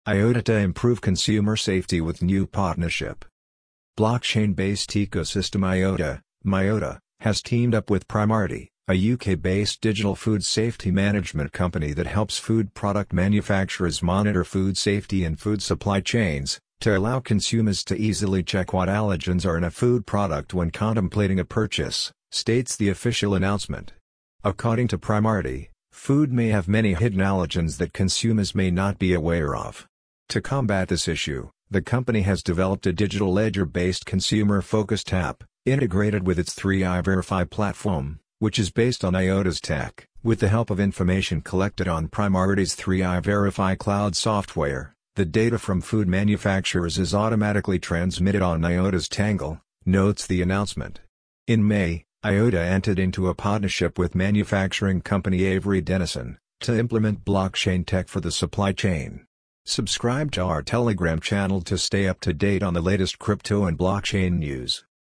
IOTA to improve consumer safety with new partnership. Blockchain-based ecosystem MYOTA, has teamed up with Primarity, a UK-based digital food safety management company that helps food product manufacturers monitor food safety and food supply chains, to allow consumers to easily check what allergens are in a food product when contemplating a purchase, states the official announcement. According to Primarity, food may have many hidden allergens that consumers may not be aware of. To combat this issue, the company has developed a digital ledger-based consumer-focused app, integrated with its 3i Verify platform, which is based on IOTA's tech. With the help of information collected on Primarity's 3i Verify cloud software, the data from food manufacturers is automatically transmitted on IOTA's Tangle, notes the announcement. In May, IOTA entered into a partnership with manufacturing company Avery Dennison, to implement blockchain tech for the supply chain. Subscribe to our Telegram channel to stay up to date on the latest crypto and blockchain news.